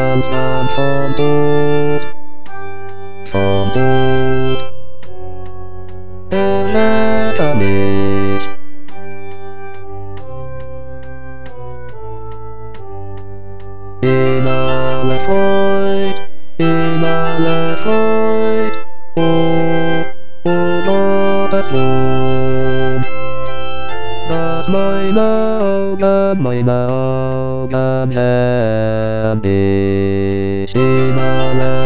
Dance on board. On board. Elefant. In a lefoid. In a lefoid. Oh, not a fool. Das meine Augen sehen dich in a lefoid.